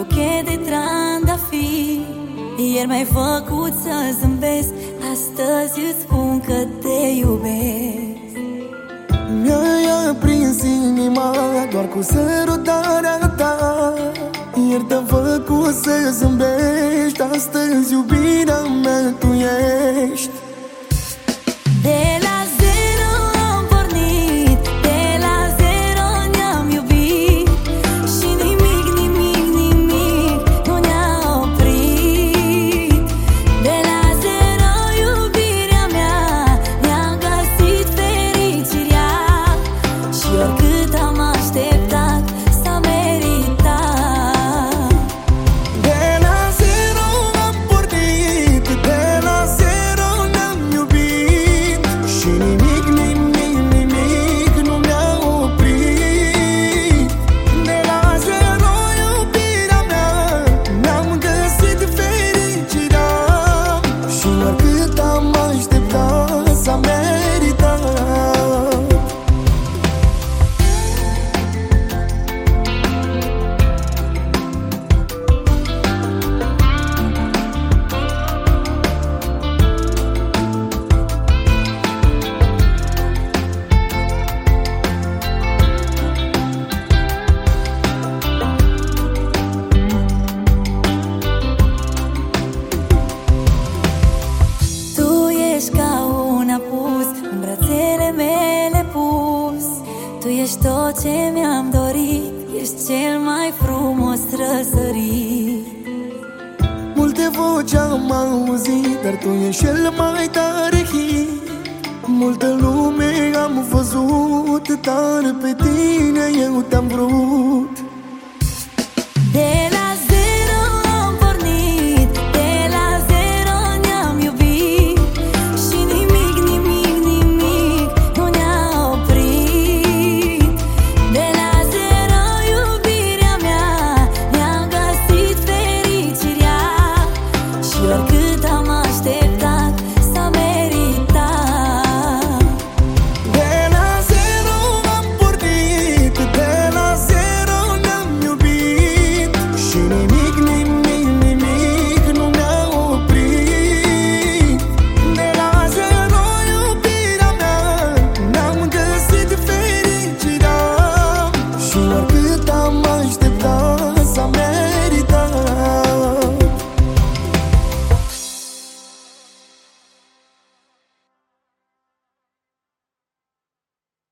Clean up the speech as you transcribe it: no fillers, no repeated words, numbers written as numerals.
buchet de trandafiri. Ieri m-ai făcut să zâmbesc, astăzi îți spun că te iubesc. Mi-ai aprins inima doar cu sărutarea ta. Ieri te-am făcut să zâmbești, astăzi iubirea mea tu ești. De la zero am pornit, de la zero ne-am iubit și nimic, nimic, nimic nu ne-a oprit. De la zero iubirea mea ne-a găsit fericirea și oricât am așteptat s-a meritat. De la zero am pornit, de la zero ne-am iubit și nimic, nimic, nimic nu ne-a oprit. De la zero iubirea mea ne-am găsit fericirea și oricât am așteptat s-a meritat. În brațele mele pus, tu ești tot ce mi-am dorit, ești cel mai frumos răsărit. Multe voci am auzit, dar tu ești cel mai tare hit. Multă lume am văzut, dar pe tine eu te-am vrut.